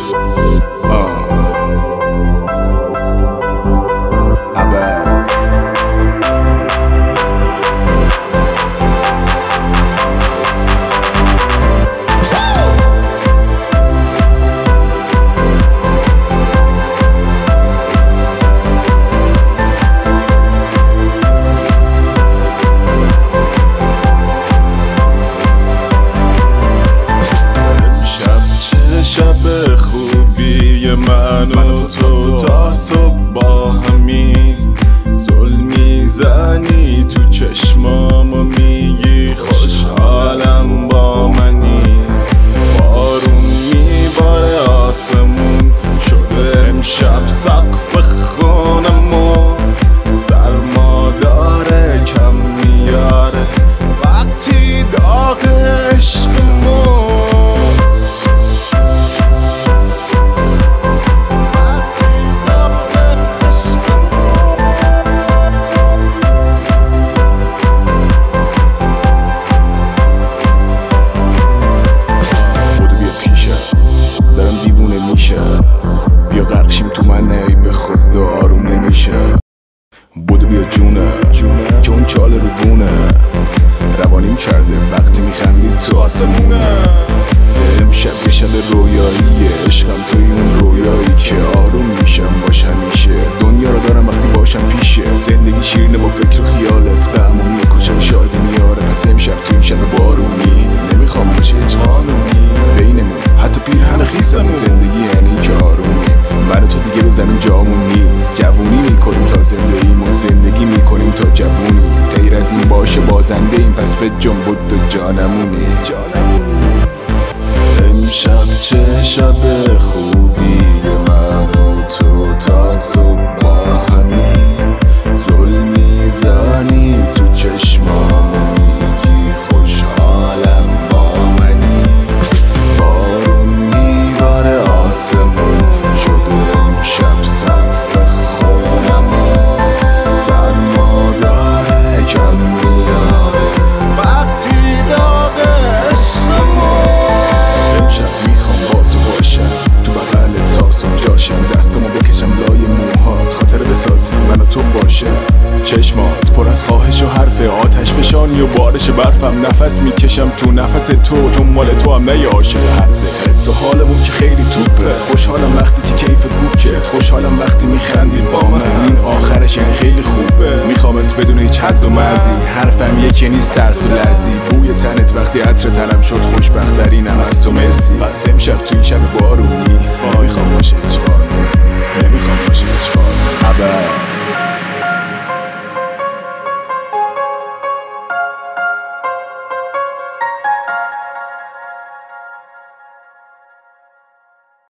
شب خوبی من و تو تا صبح با همین زل میزنی تو چشمام و میگی خوشحالم با منی. بارون میباره آسمون شده امشب سقف خونمون، سرما داره کم میاره وقتی داغ عشقمون. بیا غرقشیم تو من ای به خود آروم نمیشه. بودو بیا جونه که اون چاله رو گونه روانیم کرده وقتی میخندی تو آسمونه. امشب یه شب رویاییه عشقم توی اون رویایی که آروم میشم باش همیشه. دنیا رو دارم وقتی باشم پیشه، زندگی شیرینه با فکر و خیالت غمو میکشم شادی میاره. پس امشب تو این شب بارونی نمیخوام باشه هیچ قانونی بینمون حتی پیرهن خیسمون. زندگی یعنی که آرومی من و تو دیگه رو زمین جامون نیست. جوونی میکنیم تا زنده ایم و زندگی میکنیم تا جوونی. غیر از این باشه بازنده ایم پس به جنب و جانمونی. امشب چه شب خوبی من و تو تا صبح با همین زل میزنی تو چشمام و میگی خوشحالم با منی. بارون میباره آسمون شده امشب سقف خونمون، سرما داره کم میاره وقتی داغ عشقمون. امشب میخوام با تو باشم تو بغلت تا صبح جاشم، دستمو بکشم لای موهات خاطر بسازی من و تو باشه. چشمات پر از خواهش و حرف آتش فشانی و بارش برفم، نفس میکشم تو نفس تو چون مال تو هم نه عاشق هرزه. حس و حالمون که خیلی توپه، خوشحالم وقتی که کیف کوچت، خوشحالم وقتی میخندی با من. این آخرش یعنی خیلی خوبه، میخوامت بدون هیچ حد و مرزی. حرفم یکی نیست ترس و لرزی، بوی تنت وقتی عطر تنم شد خوشبخترینم از تو مرسی. پس امشب تو این شب بارونی